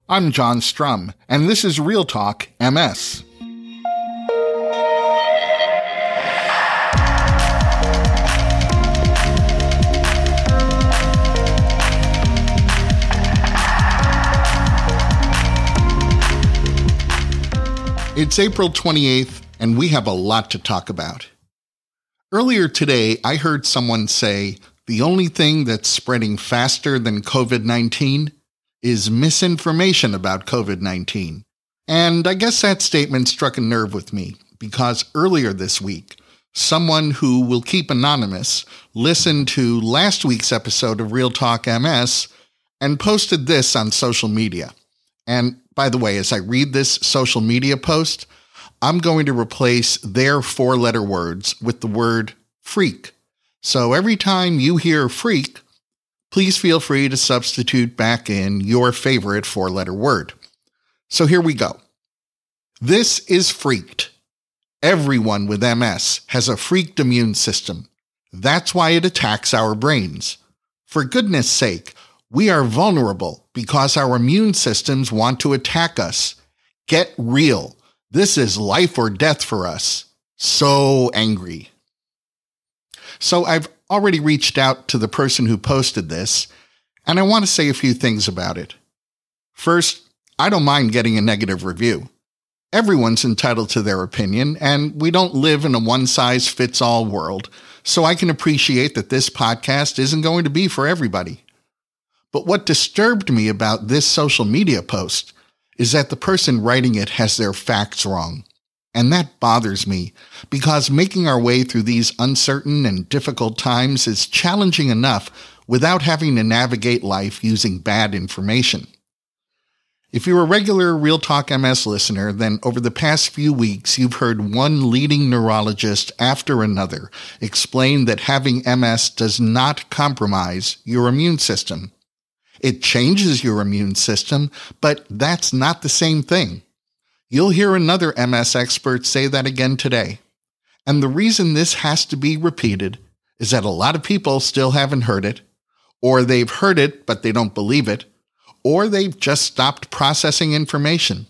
I'm John Strum, and this is Real Talk MS. It's April 28th, and we have a lot to talk about. Earlier today, I heard someone say the only thing that's spreading faster than COVID-19 is misinformation about COVID-19. And I guess that statement struck a nerve with me because earlier this week, someone who will keep anonymous listened to last week's episode of Real Talk MS and posted this on social media. And by the way, as I read this social media post, I'm going to replace their four-letter words with the word freak. So every time you hear freak, please feel free to substitute back in your favorite four-letter word. So here we go. This is freaked. Everyone with MS has a freaked immune system. That's why it attacks our brains. For goodness sake, we are vulnerable because our immune systems want to attack us. Get real. This is life or death for us. So angry. So I've already reached out to the person who posted this, and I want to say a few things about it. First, I don't mind getting a negative review. Everyone's entitled to their opinion, and we don't live in a one-size-fits-all world, so I can appreciate that this podcast isn't going to be for everybody. But what disturbed me about this social media post is that the person writing it has their facts wrong. And that bothers me because making our way through these uncertain and difficult times is challenging enough without having to navigate life using bad information. If you're a regular Real Talk MS listener, then over the past few weeks, you've heard one leading neurologist after another explain that having MS does not compromise your immune system. It changes your immune system, but that's not the same thing. You'll hear another MS expert say that again today. And the reason this has to be repeated is that a lot of people still haven't heard it, or they've heard it but they don't believe it, or they've just stopped processing information.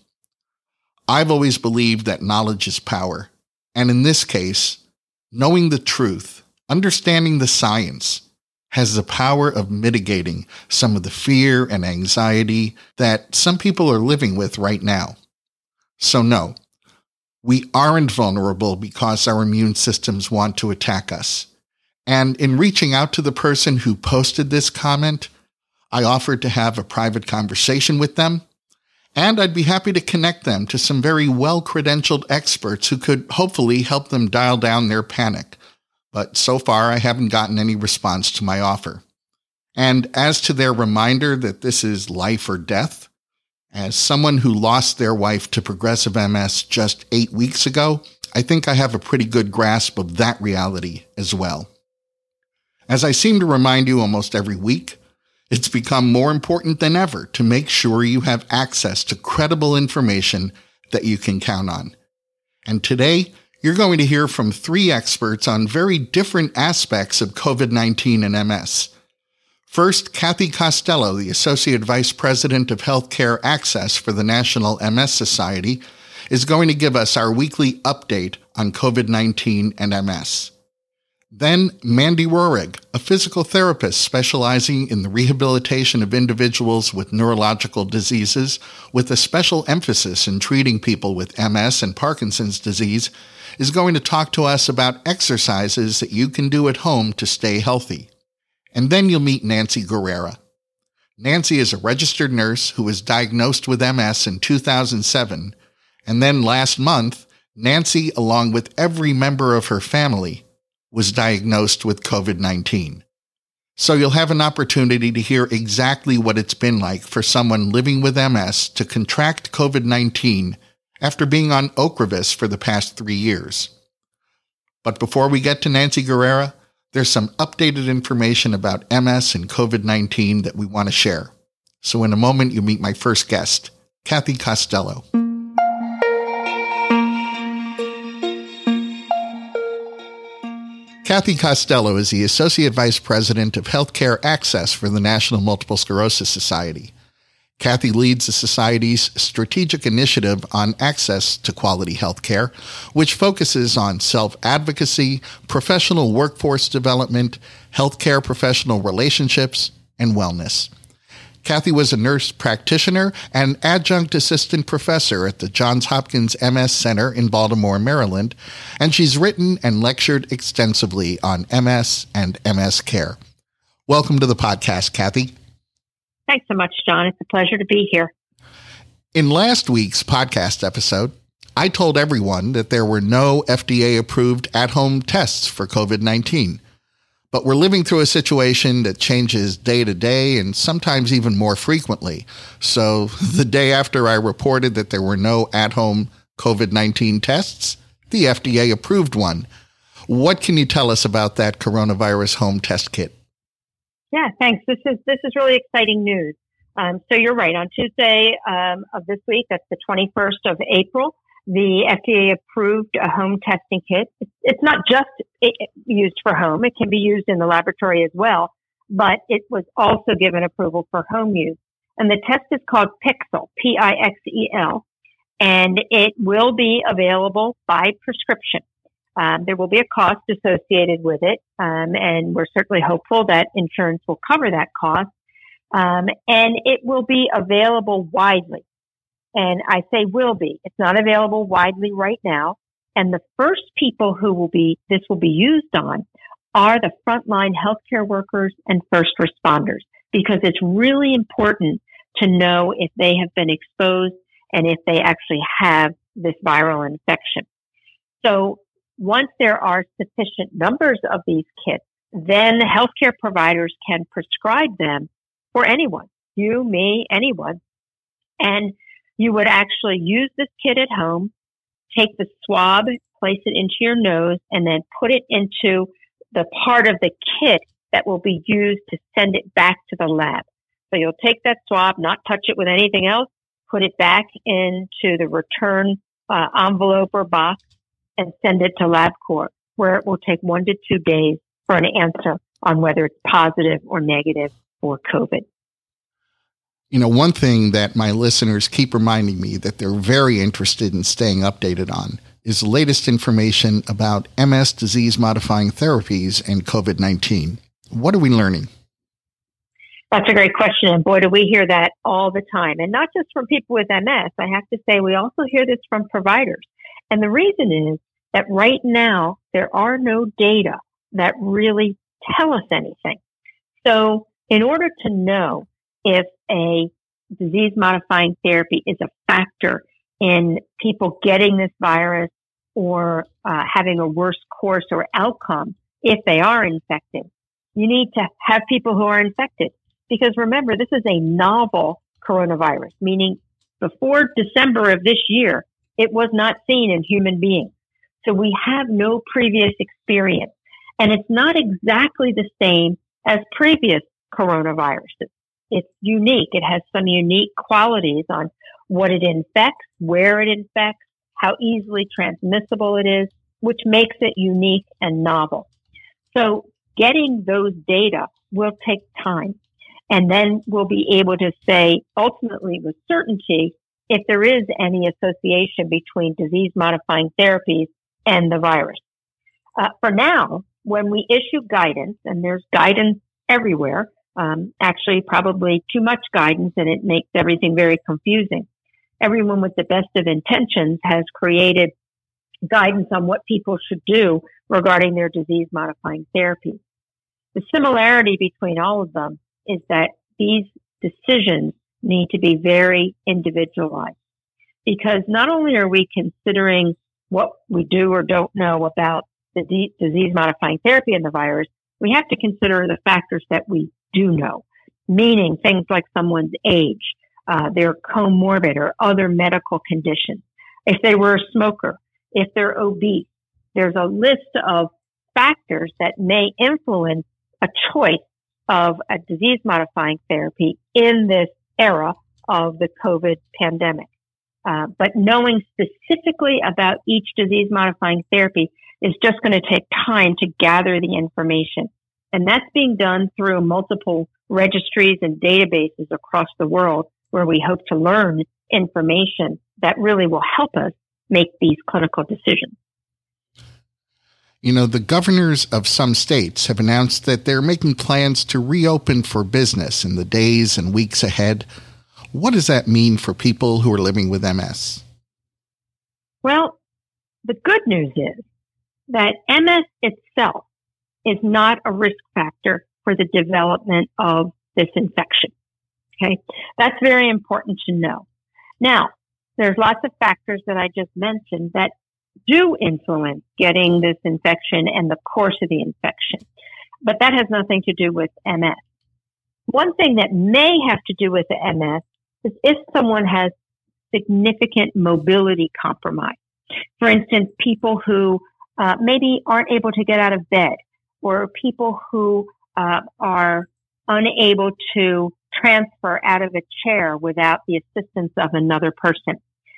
I've always believed that knowledge is power, and in this case, knowing the truth, understanding the science, has the power of mitigating some of the fear and anxiety that some people are living with right now. So no, we aren't vulnerable because our immune systems want to attack us. And in reaching out to the person who posted this comment, I offered to have a private conversation with them, and I'd be happy to connect them to some very well-credentialed experts who could hopefully help them dial down their panic. But so far, I haven't gotten any response to my offer. And as to their reminder that this is life or death, as someone who lost their wife to progressive MS just 8 weeks ago, I think I have a pretty good grasp of that reality as well. As I seem to remind you almost every week, it's become more important than ever to make sure you have access to credible information that you can count on. And today, you're going to hear from 3 experts on very different aspects of COVID-19 and MS. First, Kathy Costello, the Associate Vice President of Healthcare Access for the National MS Society, is going to give us our weekly update on COVID-19 and MS. Then, Mandy Rohrig, a physical therapist specializing in the rehabilitation of individuals with neurological diseases, with a special emphasis in treating people with MS and Parkinson's disease, is going to talk to us about exercises that you can do at home to stay healthy. And then you'll meet Nancy Guerrera. Nancy is a registered nurse who was diagnosed with MS in 2007, and then last month, Nancy, along with every member of her family, was diagnosed with COVID-19. So you'll have an opportunity to hear exactly what it's been like for someone living with MS to contract COVID-19 after being on Ocrevus for the past 3 years. But before we get to Nancy Guerrera, there's some updated information about MS and COVID-19 that we want to share. So in a moment, you meet my first guest, Kathy Costello. Kathy Costello is the Associate Vice President of Healthcare Access for the National Multiple Sclerosis Society. Kathy leads the Society's strategic initiative on access to quality health care, which focuses on self-advocacy, professional workforce development, healthcare professional relationships, and wellness. Kathy was a nurse practitioner and adjunct assistant professor at the Johns Hopkins MS Center in Baltimore, Maryland, and she's written and lectured extensively on MS and MS care. Welcome to the podcast, Kathy. Thanks so much, John. It's a pleasure to be here. In last week's podcast episode, I told everyone that there were no FDA-approved at-home tests for COVID-19. But we're living through a situation that changes day to day and sometimes even more frequently. So the day after I reported that there were no at-home COVID-19 tests, the FDA approved one. What can you tell us about that coronavirus home test kit? Yeah, thanks. This is really exciting news. So you're right. On Tuesday of this week, that's the 21st of April, the FDA approved a home testing kit. It's not just used for home. It can be used in the laboratory as well, but it was also given approval for home use. And the test is called Pixel, Pixel, and it will be available by prescription. There will be a cost associated with it, and we're certainly hopeful that insurance will cover that cost. And it will be available widely. And I say will be. It's not available widely right now. And the first people this will be used on are the frontline healthcare workers and first responders, because it's really important to know if they have been exposed and if they actually have this viral infection. So once there are sufficient numbers of these kits, then healthcare providers can prescribe them for anyone, you, me, anyone. And you would actually use this kit at home, take the swab, place it into your nose, and then put it into the part of the kit that will be used to send it back to the lab. So you'll take that swab, not touch it with anything else, put it back into the return envelope or box, and send it to LabCorp, where it will take 1 to 2 days for an answer on whether it's positive or negative for COVID. You know, one thing that my listeners keep reminding me that they're very interested in staying updated on is the latest information about MS disease-modifying therapies and COVID-19. What are we learning? That's a great question. And boy, do we hear that all the time. And not just from people with MS. I have to say, we also hear this from providers. And the reason is that right now, there are no data that really tell us anything. So in order to know if a disease-modifying therapy is a factor in people getting this virus or having a worse course or outcome if they are infected, you need to have people who are infected. Because remember, this is a novel coronavirus, meaning before December of this year, it was not seen in human beings. So we have no previous experience. And it's not exactly the same as previous coronaviruses. It's unique. It has some unique qualities on what it infects, where it infects, how easily transmissible it is, which makes it unique and novel. So getting those data will take time. And then we'll be able to say ultimately with certainty if there is any association between disease-modifying therapies and the virus. For now, when we issue guidance, and there's guidance everywhere, actually probably too much guidance, and it makes everything very confusing. Everyone with the best of intentions has created guidance on what people should do regarding their disease-modifying therapies. The similarity between all of them is that these decisions need to be very individualized, because not only are we considering what we do or don't know about the disease-modifying therapy and the virus, we have to consider the factors that we do know, meaning things like someone's age, their comorbid or other medical conditions, if they were a smoker, if they're obese. There's a list of factors that may influence a choice of a disease-modifying therapy in this era of the COVID pandemic. But knowing specifically about each disease-modifying therapy is just going to take time to gather the information. And that's being done through multiple registries and databases across the world where we hope to learn information that really will help us make these clinical decisions. You know, the governors of some states have announced that they're making plans to reopen for business in the days and weeks ahead. What does that mean for people who are living with MS? Well, the good news is that MS itself is not a risk factor for the development of this infection. Okay, that's very important to know. Now, there's lots of factors that I just mentioned that do influence getting this infection and the course of the infection, but that has nothing to do with MS. One thing that may have to do with the MS is if someone has significant mobility compromise. For instance, people who maybe aren't able to get out of bed, or people who are unable to transfer out of a chair without the assistance of another person.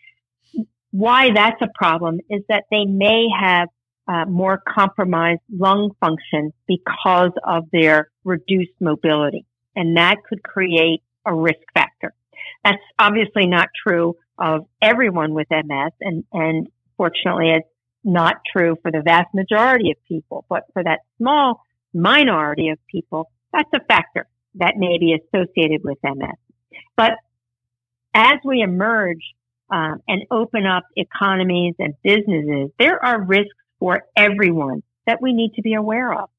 Why that's a problem is that they may have more compromised lung function because of their reduced mobility, and that could create a risk factor. That's obviously not true of everyone with MS, and fortunately it's not true for the vast majority of people, but for that small minority of people, that's a factor that may be associated with MS. But as we emerge and open up economies and businesses, there are risks for everyone that we need to be aware of.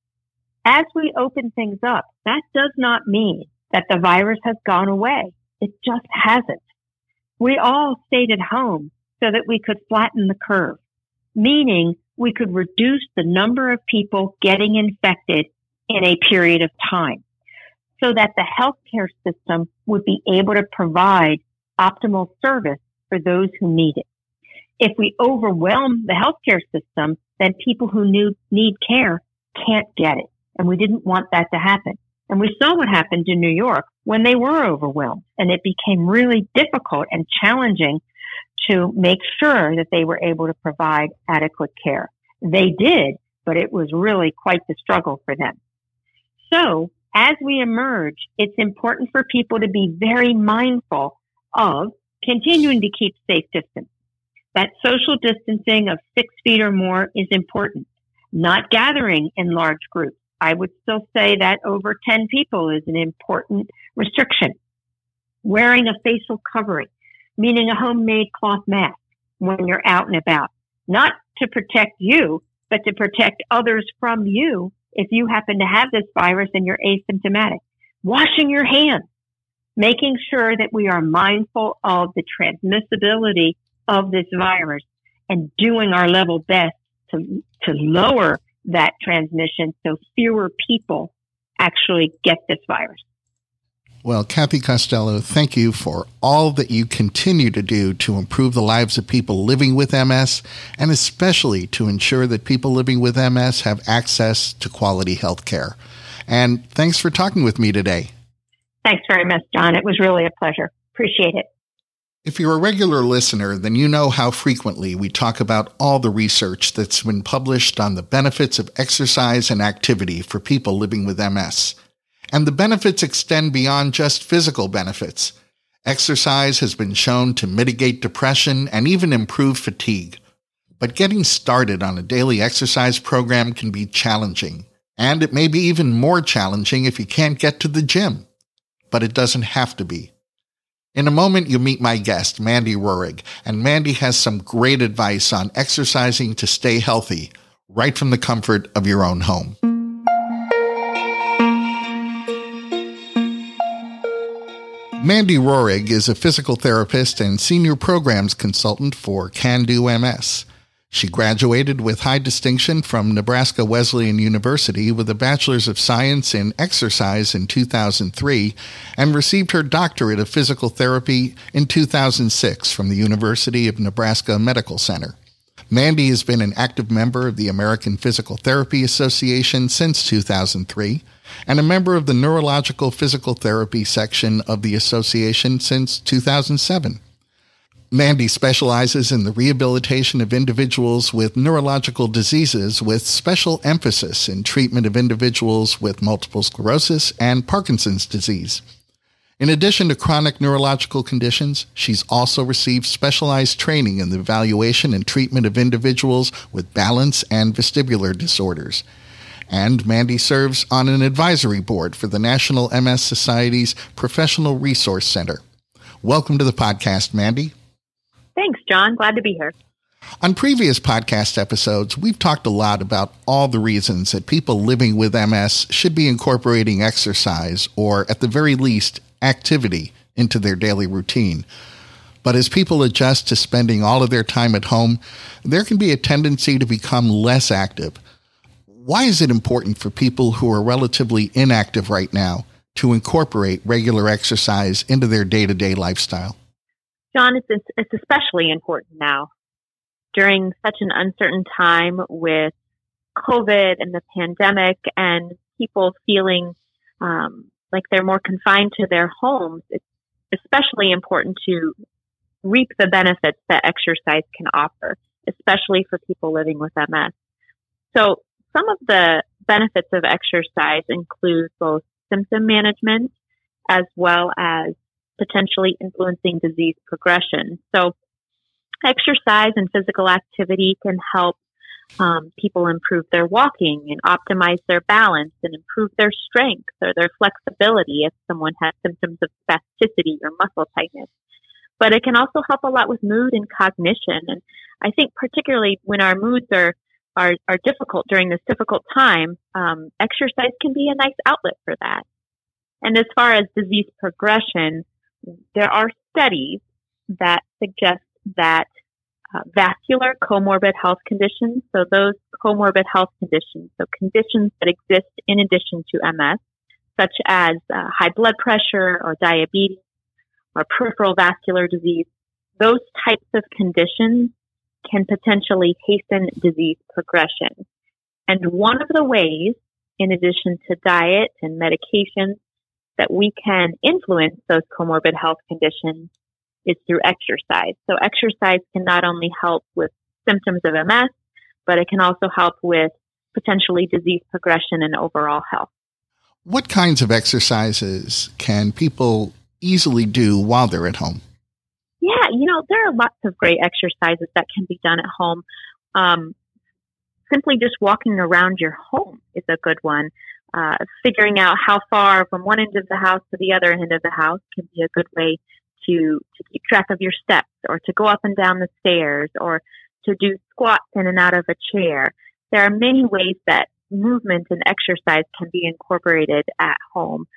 As we open things up, that does not mean that the virus has gone away. It just hasn't. We all stayed at home so that we could flatten the curve, meaning we could reduce the number of people getting infected in a period of time so that the healthcare system would be able to provide optimal service for those who need it. If we overwhelm the healthcare system, then people who need care can't get it. And we didn't want that to happen. And we saw what happened in New York when they were overwhelmed. And it became really difficult and challenging to make sure that they were able to provide adequate care. They did, but it was really quite the struggle for them. So as we emerge, it's important for people to be very mindful of continuing to keep safe distance. That social distancing of 6 feet or more is important. Not gathering in large groups. I would still say that over 10 people is an important restriction. Wearing a facial covering, meaning a homemade cloth mask when you're out and about, not to protect you, but to protect others from you if you happen to have this virus and you're asymptomatic. Washing your hands, making sure that we are mindful of the transmissibility of this virus and doing our level best to lower that transmission so fewer people actually get this virus. Well, Kathy Costello, thank you for all that you continue to do to improve the lives of people living with MS, and especially to ensure that people living with MS have access to quality health care. And thanks for talking with me today. Thanks very much, John. It was really a pleasure. Appreciate it. If you're a regular listener, then you know how frequently we talk about all the research that's been published on the benefits of exercise and activity for people living with MS. And the benefits extend beyond just physical benefits. Exercise has been shown to mitigate depression and even improve fatigue. But getting started on a daily exercise program can be challenging. And it may be even more challenging if you can't get to the gym. But it doesn't have to be. In a moment, you'll meet my guest, Mandy Roehrig, and Mandy has some great advice on exercising to stay healthy, right from the comfort of your own home. Mandy Roehrig is a physical therapist and senior programs consultant for CanDo MS. She graduated with high distinction from Nebraska Wesleyan University with a Bachelor's of Science in Exercise in 2003 and received her doctorate of physical therapy in 2006 from the University of Nebraska Medical Center. Mandy has been an active member of the American Physical Therapy Association since 2003 and a member of the Neurological Physical Therapy section of the association since 2007. Mandy specializes in the rehabilitation of individuals with neurological diseases with special emphasis in treatment of individuals with multiple sclerosis and Parkinson's disease. In addition to chronic neurological conditions, she's also received specialized training in the evaluation and treatment of individuals with balance and vestibular disorders. And Mandy serves on an advisory board for the National MS Society's Professional Resource Center. Welcome to the podcast, Mandy. Thanks, John. Glad to be here. On previous podcast episodes, we've talked a lot about all the reasons that people living with MS should be incorporating exercise, or at the very least, activity, into their daily routine. But as people adjust to spending all of their time at home, there can be a tendency to become less active. Why is it important for people who are relatively inactive right now to incorporate regular exercise into their day-to-day lifestyle? John, it's especially important now. During such an uncertain time with COVID and the pandemic and people feeling like they're more confined to their homes, it's especially important to reap the benefits that exercise can offer, especially for people living with MS. So some of the benefits of exercise include both symptom management as well as potentially influencing disease progression. So exercise and physical activity can help people improve their walking and optimize their balance and improve their strength or their flexibility if someone has symptoms of spasticity or muscle tightness. But it can also help a lot with mood and cognition. And I think particularly when our moods are difficult during this difficult time, exercise can be a nice outlet for that. And as far as disease progression, there are studies that suggest that vascular comorbid health conditions, so those comorbid health conditions, so conditions that exist in addition to MS, such as high blood pressure or diabetes or peripheral vascular disease, those types of conditions can potentially hasten disease progression. And one of the ways, in addition to diet and medications, that we can influence those comorbid health conditions is through exercise. So exercise can not only help with symptoms of MS, but it can also help with potentially disease progression and overall health. What kinds of exercises can people easily do while they're at home? Yeah, there are lots of great exercises that can be done at home. Simply just walking around your home is a good one. Figuring out how far from one end of the house to the other end of the house can be a good way to keep track of your steps, or to go up and down the stairs, or to do squats in and out of a chair. There are many ways that movement and exercise can be incorporated at home.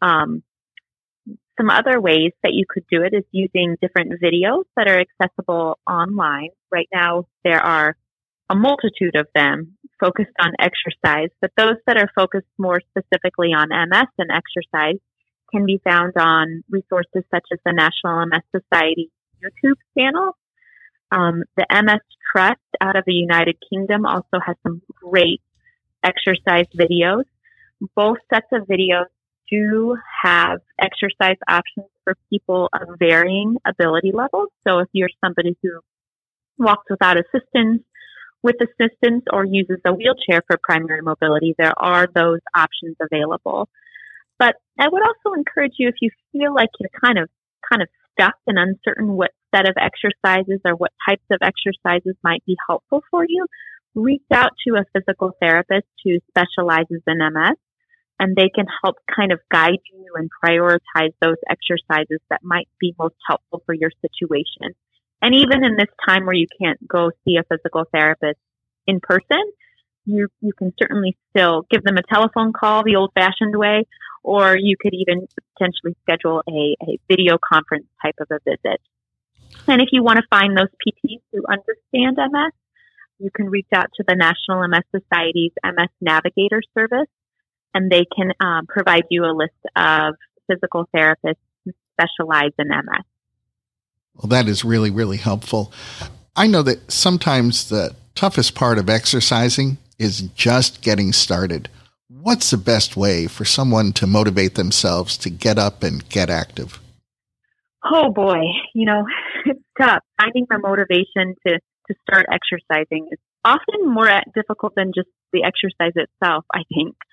Some other ways that you could do it is using different videos that are accessible online. Right now, there are a multitude of them focused on exercise, but those that are focused more specifically on MS and exercise can be found on resources such as the National MS Society YouTube channel. The MS Trust out of the United Kingdom also has some great exercise videos. Both sets of videos do have exercise options for people of varying ability levels. So if you're somebody who walks without assistance, with assistance, or uses a wheelchair for primary mobility, there are those options available. But I would also encourage you, if you feel like you're kind of stuck and uncertain what set of exercises or what types of exercises might be helpful for you, reach out to a physical therapist who specializes in MS, and they can help kind of guide you and prioritize those exercises that might be most helpful for your situation. And even in this time where you can't go see a physical therapist in person, you can certainly still give them a telephone call the old-fashioned way, or you could even potentially schedule a video conference type of a visit. And if you want to find those PTs who understand MS, you can reach out to the National MS Society's MS Navigator service, and they can provide you a list of physical therapists who specialize in MS. Well, that is really, really helpful. I know that sometimes the toughest part of exercising is just getting started. What's the best way for someone to motivate themselves to get up and get active? Oh boy, it's tough. Finding the motivation to start exercising is often more difficult than just the exercise itself, I think.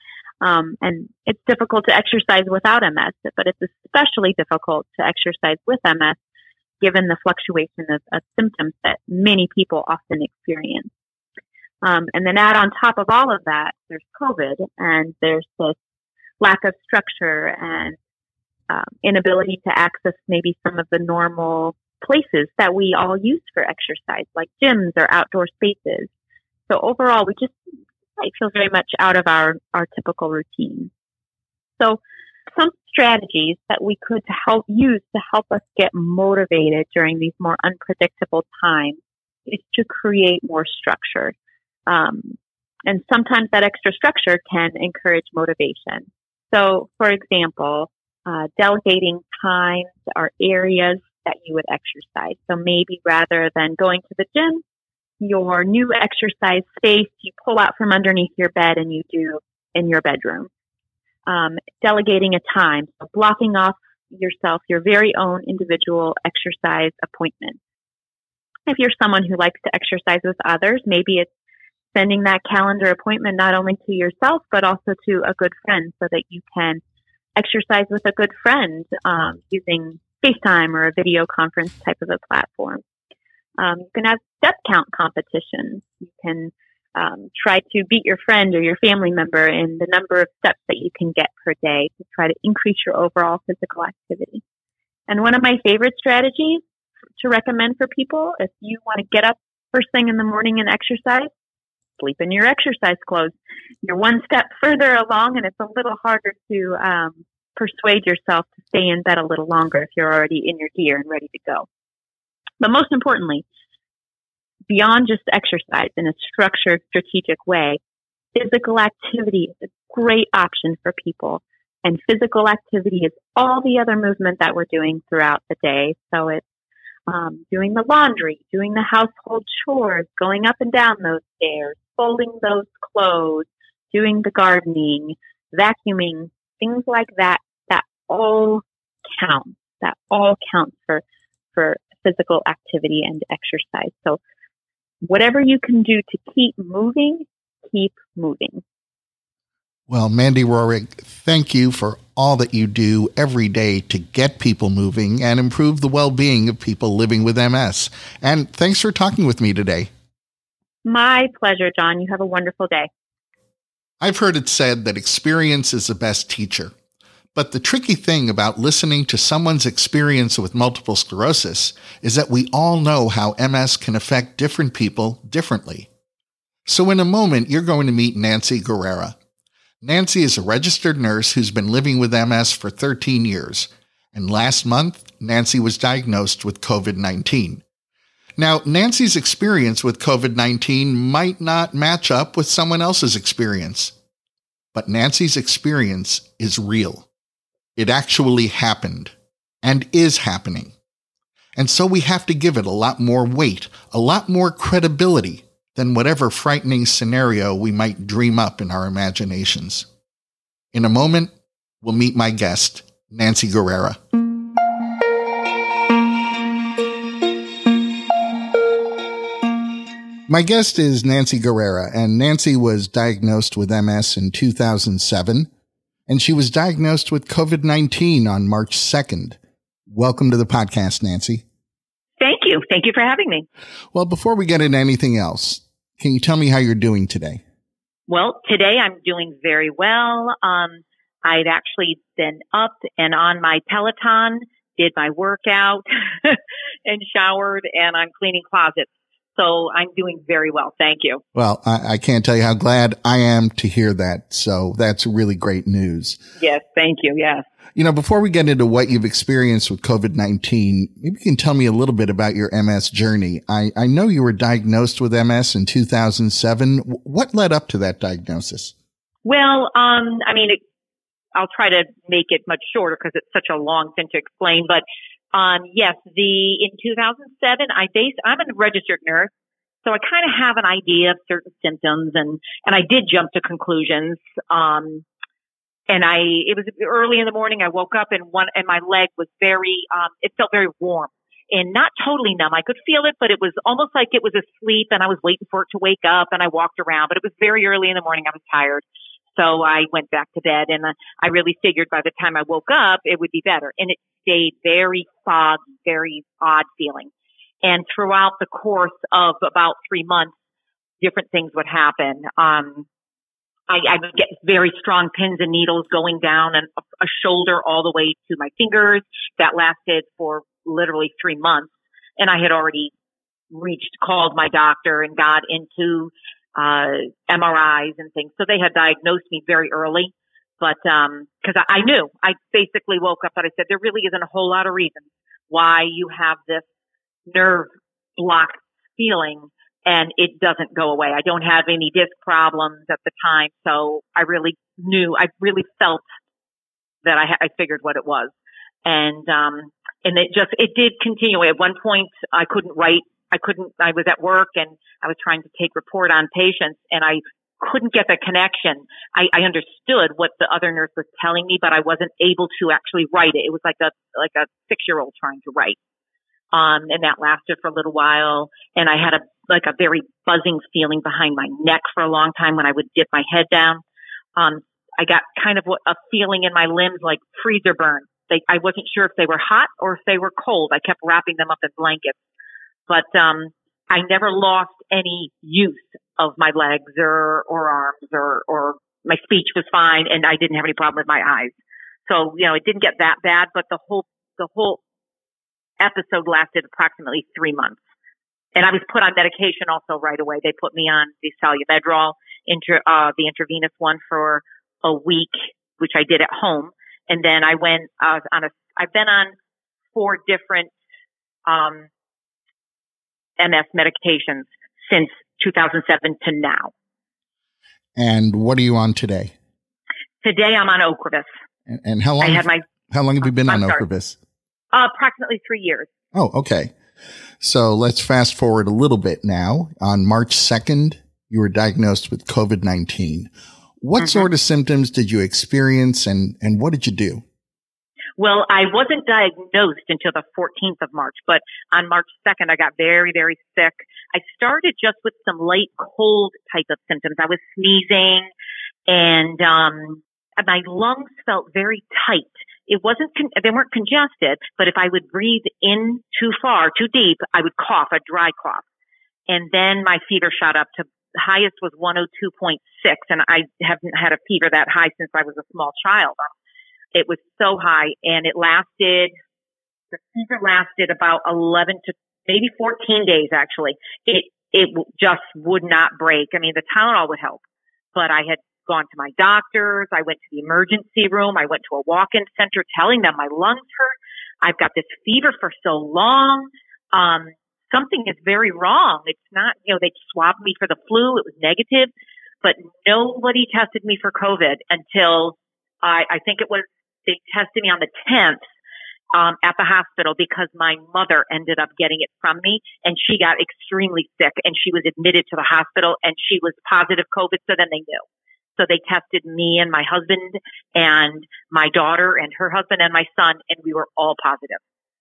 And it's difficult to exercise without MS, but it's especially difficult to exercise with MS given the fluctuation of symptoms that many people often experience. And then add on top of all of that, there's COVID, and there's this lack of structure and inability to access maybe some of the normal places that we all use for exercise, like gyms or outdoor spaces. So overall, I feel very much out of our typical routine. So some strategies that we could use to help us get motivated during these more unpredictable times is to create more structure. And sometimes that extra structure can encourage motivation. So, for example, delegating times or areas that you would exercise. So maybe rather than going to the gym, your new exercise space you pull out from underneath your bed and you do in your bedroom. Delegating a time, so blocking off yourself your very own individual exercise appointment. If you're someone who likes to exercise with others, maybe it's sending that calendar appointment not only to yourself, but also to a good friend so that you can exercise with a good friend using FaceTime or a video conference type of a platform. You can have step count competitions. You can try to beat your friend or your family member in the number of steps that you can get per day to try to increase your overall physical activity. And one of my favorite strategies to recommend for people, if you want to get up first thing in the morning and exercise, sleep in your exercise clothes. You're one step further along, and it's a little harder to persuade yourself to stay in bed a little longer if you're already in your gear and ready to go. But most importantly, beyond just exercise in a structured, strategic way, physical activity is a great option for people. And physical activity is all the other movement that we're doing throughout the day. So it's doing the laundry, doing the household chores, going up and down those stairs, folding those clothes, doing the gardening, vacuuming, things like that, that all counts. That all counts for physical activity and exercise. So whatever you can do to keep moving, keep moving. Well, Mandy Rohrig, thank you for all that you do every day to get people moving and improve the well-being of people living with MS. And thanks for talking with me today. My pleasure, John. You have a wonderful day. I've heard it said that experience is the best teacher. But the tricky thing about listening to someone's experience with multiple sclerosis is that we all know how MS can affect different people differently. So in a moment, you're going to meet Nancy Guerrera. Nancy is a registered nurse who's been living with MS for 13 years. And last month, Nancy was diagnosed with COVID-19. Now, Nancy's experience with COVID-19 might not match up with someone else's experience. But Nancy's experience is real. It actually happened and is happening. And so we have to give it a lot more weight, a lot more credibility than whatever frightening scenario we might dream up in our imaginations. In a moment, we'll meet my guest, Nancy Guerrera. My guest is Nancy Guerrera, and Nancy was diagnosed with MS in 2007. And she was diagnosed with COVID-19 on March 2nd. Welcome to the podcast, Nancy. Thank you. Thank you for having me. Well, before we get into anything else, can you tell me how you're doing today? Well, today I'm doing very well. I've actually been up and on my Peloton, did my workout and showered, and I'm cleaning closets. So I'm doing very well. Thank you. Well, I can't tell you how glad I am to hear that. So that's really great news. Yes, thank you. Yes. You know, before we get into what you've experienced with COVID-19, maybe you can tell me a little bit about your MS journey. I know you were diagnosed with MS in 2007. What led up to that diagnosis? Well, I'll try to make it much shorter because it's such a long thing to explain, but yes, in 2007, I'm a registered nurse, so I kind of have an idea of certain symptoms, and I did jump to conclusions. It was early in the morning. I woke up and my leg was it felt very warm and not totally numb. I could feel it, but it was almost like it was asleep, and I was waiting for it to wake up, and I walked around, but it was very early in the morning. I was tired. So I went back to bed, and I really figured by the time I woke up, it would be better. And it stayed very foggy, very odd feeling. And throughout the course of about 3 months, different things would happen. I would get very strong pins and needles going down and a shoulder all the way to my fingers. That lasted for literally 3 months. And I had already called my doctor and got into MRIs and things. So they had diagnosed me very early. But because I knew, I basically woke up and I said, there really isn't a whole lot of reasons why you have this nerve block feeling and it doesn't go away. I don't have any disc problems at the time. So I really felt that I figured what it was. And it did continue. At one point I couldn't write. I was at work and I was trying to take report on patients and I couldn't get the connection. I understood what the other nurse was telling me, but I wasn't able to actually write it. It was like a 6-year-old trying to write. And that lasted for a little while. And I had a very buzzing feeling behind my neck for a long time when I would dip my head down. I got kind of a feeling in my limbs like freezer burn. I wasn't sure if they were hot or if they were cold. I kept wrapping them up in blankets. But I never lost any use of my legs or arms or my speech was fine and I didn't have any problem with my eyes. So, it didn't get that bad, but the whole episode lasted approximately 3 months. And I was put on medication also right away. They put me on the Salumedrol, the intravenous one for a week, which I did at home. And then I went I've been on 4 different MS medications since 2007 to now. And what are you on today? Today I'm on Ocrevus. And how long? How long have you been on Ocrevus? Approximately 3 years. Oh, okay. So let's fast forward a little bit now. On March 2nd, you were diagnosed with COVID-19. What sort of symptoms did you experience and what did you do? Well, I wasn't diagnosed until the 14th of March, but on March 2nd, I got very, very sick. I started just with some light cold type of symptoms. I was sneezing and my lungs felt very tight. They weren't congested, but if I would breathe in too far, too deep, I would cough, a dry cough. And then my fever shot up to the highest was 102.6. And I haven't had a fever that high since I was a small child. It was so high and the fever lasted about 11 to maybe 14 days actually. It just would not break. I mean, the Tylenol would help, but I had gone to my doctors. I went to the emergency room. I went to a walk-in center telling them my lungs hurt. I've got this fever for so long. Something is very wrong. It's not, they swabbed me for the flu. It was negative, but nobody tested me for COVID until I think they tested me on the 10th at the hospital because my mother ended up getting it from me and she got extremely sick and she was admitted to the hospital and she was positive COVID. So then they knew. So they tested me and my husband and my daughter and her husband and my son, and we were all positive.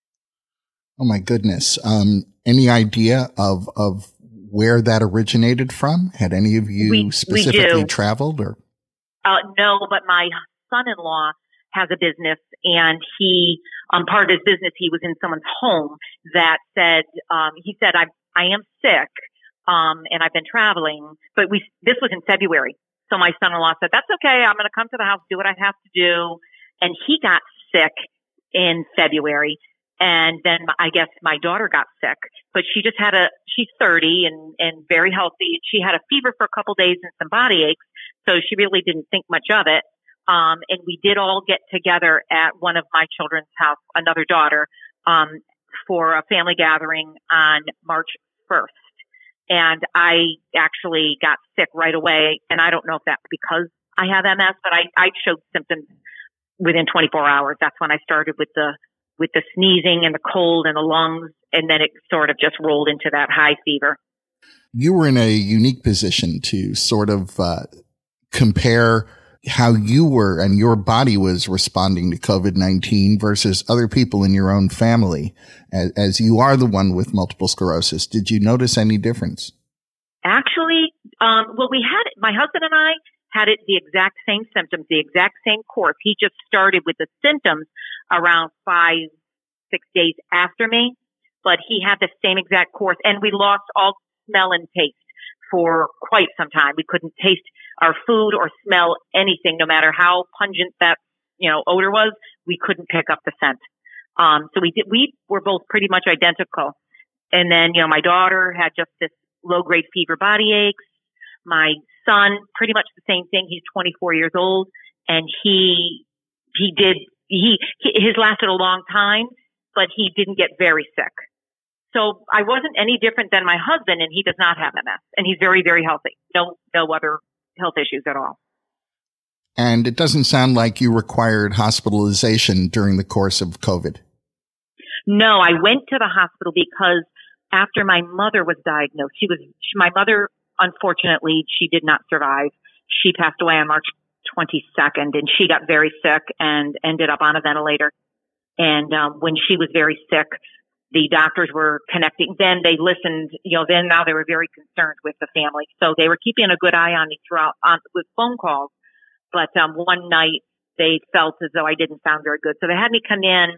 Oh my goodness. Any idea of where that originated from? Had any of you specifically traveled or? No, but my son-in-law has a business and he, part of his business, he was in someone's home that said, he said, I am sick, and I've been traveling, but this was in February. So my son-in-law said, that's okay. I'm going to come to the house, do what I have to do. And he got sick in February. And then I guess my daughter got sick, but she just she's 30 and very healthy. She had a fever for a couple days and some body aches. So she really didn't think much of it. And we did all get together at one of my children's house, another daughter, for a family gathering on March 1st. And I actually got sick right away. And I don't know if that's because I have MS, but I showed symptoms within 24 hours. That's when I started with the sneezing and the cold and the lungs. And then it sort of just rolled into that high fever. You were in a unique position to sort of compare how you were and your body was responding to COVID-19 versus other people in your own family, as you are the one with multiple sclerosis. Did you notice any difference? Actually, well, my husband and I had it the exact same symptoms, the exact same course. He just started with the symptoms around 5-6 days after me, but he had the same exact course, and we lost all smell and taste for quite some time. We couldn't taste our food or smell anything, no matter how pungent that, odor was. We couldn't pick up the scent. So we were both pretty much identical. And then, my daughter had just this low-grade fever, body aches. My son, pretty much the same thing. He's 24 years old, and his lasted a long time, but he didn't get very sick. So I wasn't any different than my husband, and he does not have MS, and he's very, very healthy. No other health issues at all. And it doesn't sound like you required hospitalization during the course of COVID. No, I went to the hospital because after my mother was diagnosed, my mother, unfortunately, she did not survive. She passed away on March 22nd, and she got very sick and ended up on a ventilator. And when she was very sick, the doctors were connecting. Then they listened, now they were very concerned with the family. So they were keeping a good eye on me throughout with phone calls. But one night they felt as though I didn't sound very good. So they had me come in.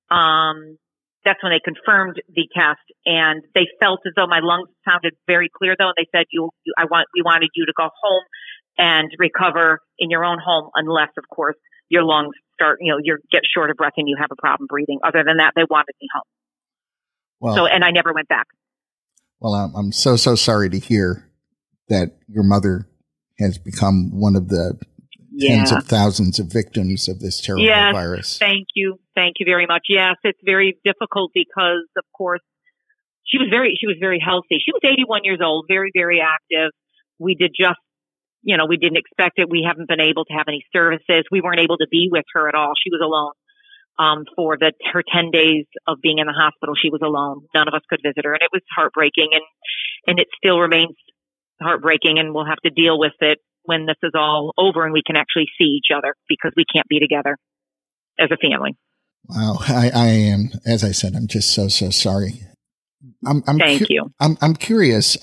That's when they confirmed the test, and they felt as though my lungs sounded very clear, though. And they said, we wanted you to go home and recover in your own home, unless, of course, your lungs start, you get short of breath and you have a problem breathing. Other than that, they wanted me home. Well, and I never went back. Well, I'm so sorry to hear that your mother has become one of the tens of thousands of victims of this terrible virus. Thank you. Thank you very much. Yes, it's very difficult because, of course, she was very healthy. She was 81 years old, very, very active. We did just, we didn't expect it. We haven't been able to have any services. We weren't able to be with her at all. She was alone. For her 10 days of being in the hospital, she was alone. None of us could visit her, and it was heartbreaking, and it still remains heartbreaking, and we'll have to deal with it when this is all over and we can actually see each other, because we can't be together as a family. Wow. I am, as I said, I'm just so sorry. Thank you. I'm curious.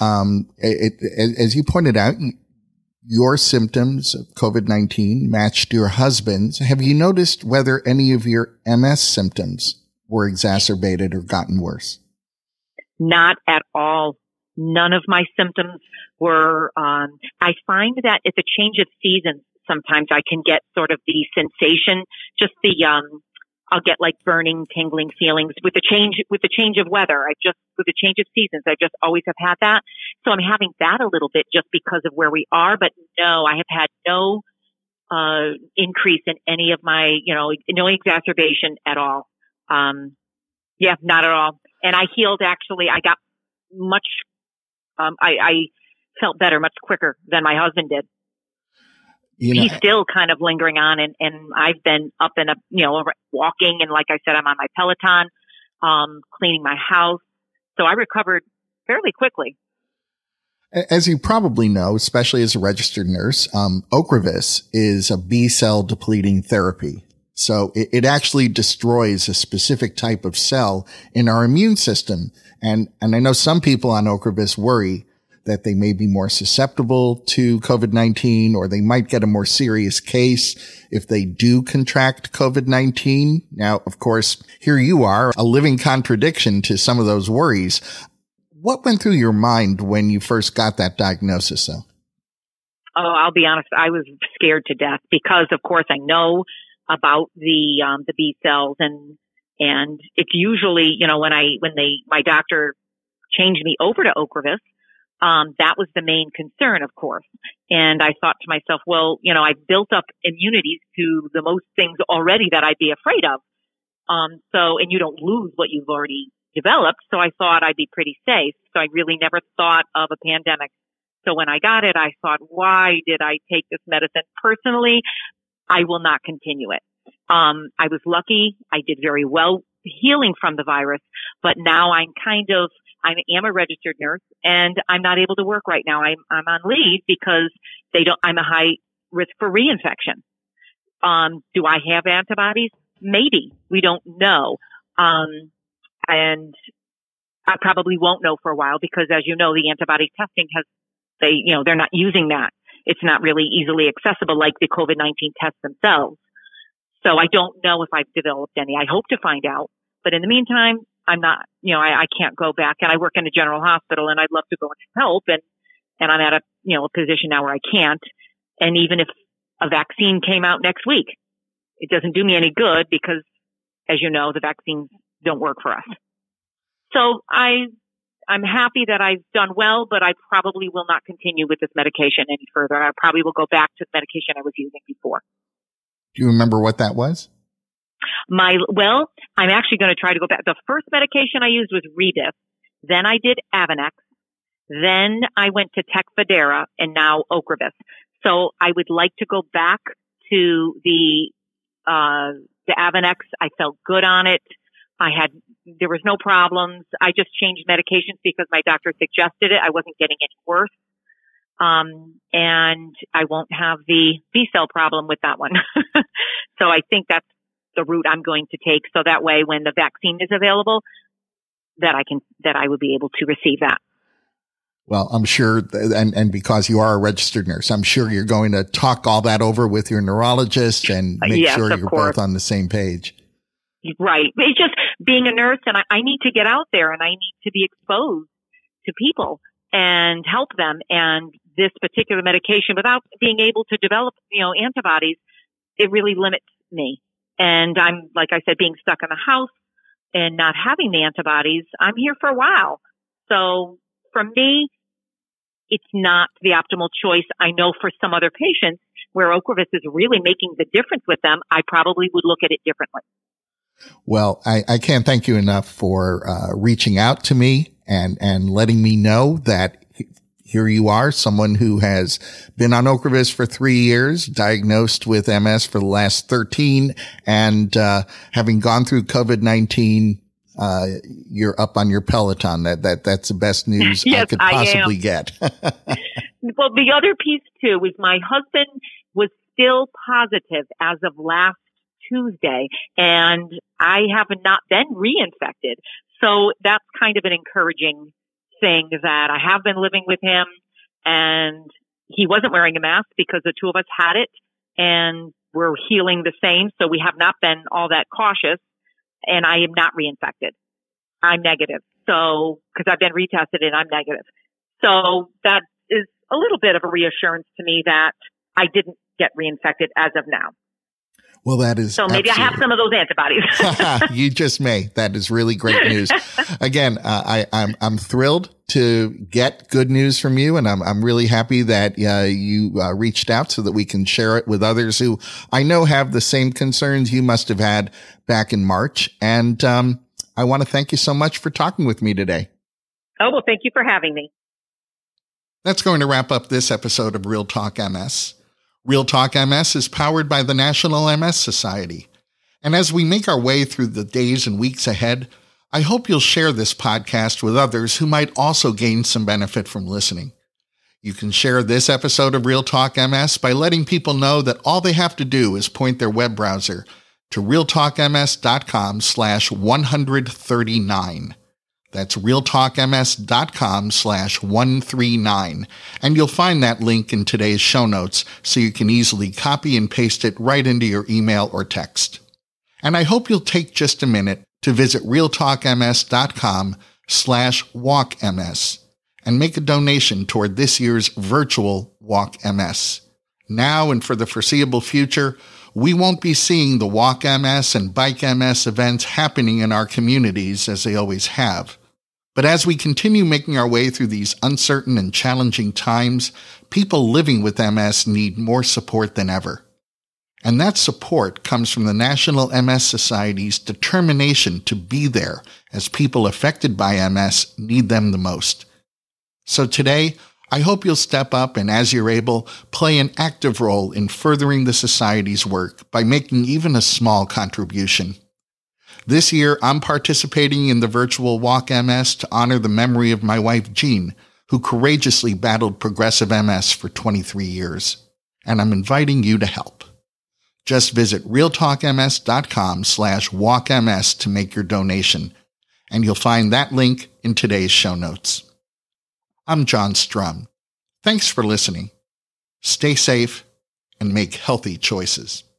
As you pointed out, your symptoms of COVID-19 matched your husband's. Have you noticed whether any of your MS symptoms were exacerbated or gotten worse? Not at all. None of my symptoms were, I find that it's a change of seasons. Sometimes I can get sort of the sensation, just I'll get like burning, tingling feelings with the change of weather. With the change of seasons, I just always have had that. So I'm having that a little bit just because of where we are. But no, I have had no, increase in any of my, no exacerbation at all. Not at all. And I healed, actually. I got much, I felt better much quicker than my husband did. He's still kind of lingering on, and I've been up and up, walking. And like I said, I'm on my Peloton, cleaning my house. So I recovered fairly quickly. As you probably know, especially as a registered nurse, Ocrevus is a B-cell depleting therapy. So it actually destroys a specific type of cell in our immune system. And I know some people on Ocrevus worry that they may be more susceptible to COVID-19, or they might get a more serious case if they do contract COVID-19. Now, of course, here you are, a living contradiction to some of those worries. What went through your mind when you first got that diagnosis, though? Oh, I'll be honest. I was scared to death because, of course, I know about the B cells, and it's usually, when my doctor changed me over to Ocrevus, that was the main concern, of course. And I thought to myself, well, I've built up immunities to the most things already that I'd be afraid of. And you don't lose what you've already developed. So I thought I'd be pretty safe. So I really never thought of a pandemic. So when I got it, I thought, why did I take this medicine? Personally, I will not continue it. I was lucky. I did very well healing from the virus, but now I am a registered nurse, and I'm not able to work right now. I'm on leave because I'm a high risk for reinfection. Do I have antibodies? Maybe. We don't know. And I probably won't know for a while because, as you know, the antibody testing they're not using that. it's not really easily accessible like the COVID-19 tests themselves. So I don't know if I've developed any. I hope to find out. But in the meantime, I'm not, I can't go back, and I work in a general hospital, and I'd love to go and help. And I'm at a position now where I can't. And even if a vaccine came out next week, it doesn't do me any good because, as you know, the vaccines don't work for us. So I'm happy that I've done well, but I probably will not continue with this medication any further. I probably will go back to the medication I was using before. Do you remember what that was? I'm actually going to try to go back. The first medication I used was Rebif. Then I did Avonex. Then I went to Tecfidera, and now Ocrevus. So I would like to go back to the Avonex. I felt good on it. There was no problems. I just changed medications because my doctor suggested it. I wasn't getting any worse. And I won't have the B-cell problem with that one. So I think that's the route I'm going to take. So that way, when the vaccine is available, that I would be able to receive that. Well, I'm sure, and because you are a registered nurse, I'm sure you're going to talk all that over with your neurologist and make sure you're both on the same page. Right. It's just being a nurse, and I need to get out there, and I need to be exposed to people and help them. And this particular medication, without being able to develop, antibodies, it really limits me. And I'm, like I said, being stuck in the house and not having the antibodies, I'm here for a while. So for me, it's not the optimal choice. I know for some other patients where Ocrevus is really making the difference with them, I probably would look at it differently. Well, I can't thank you enough for reaching out to me and letting me know that here you are, someone who has been on Ocrevus for 3 years, diagnosed with MS for the last 13, and having gone through COVID-19, you're up on your Peloton. That's the best news yes, I could possibly get. Well, the other piece too was my husband was still positive as of last Tuesday, and I have not been reinfected. So that's kind of an encouraging thing that I have been living with him, and he wasn't wearing a mask because the two of us had it, and we're healing the same. So we have not been all that cautious, and I am not reinfected. I'm negative. So, because I've been retested and I'm negative. So that is a little bit of a reassurance to me that I didn't get reinfected as of now. Well, that is so maybe I have some of those antibodies. You just may. That is really great news. Again, I'm thrilled to get good news from you, and I'm really happy that you reached out so that we can share it with others who I know have the same concerns you must have had back in March. And I want to thank you so much for talking with me today. Oh, well, thank you for having me. That's going to wrap up this episode of Real Talk MS. Real Talk MS is powered by the National MS Society. And as we make our way through the days and weeks ahead, I hope you'll share this podcast with others who might also gain some benefit from listening. You can share this episode of Real Talk MS by letting people know that all they have to do is point their web browser to realtalkms.com/139. That's realtalkms.com/139. And you'll find that link in today's show notes so you can easily copy and paste it right into your email or text. And I hope you'll take just a minute to visit realtalkms.com/walkms and make a donation toward this year's virtual Walk MS. Now and for the foreseeable future, we won't be seeing the Walk MS and Bike MS events happening in our communities as they always have. But as we continue making our way through these uncertain and challenging times, people living with MS need more support than ever. And that support comes from the National MS Society's determination to be there as people affected by MS need them the most. So today, I hope you'll step up and, as you're able, play an active role in furthering the Society's work by making even a small contribution. This year, I'm participating in the virtual Walk MS to honor the memory of my wife, Jean, who courageously battled progressive MS for 23 years. And I'm inviting you to help. Just visit realtalkms.com/walkms to make your donation, and you'll find that link in today's show notes. I'm John Strum. Thanks for listening. stay safe, and make healthy choices.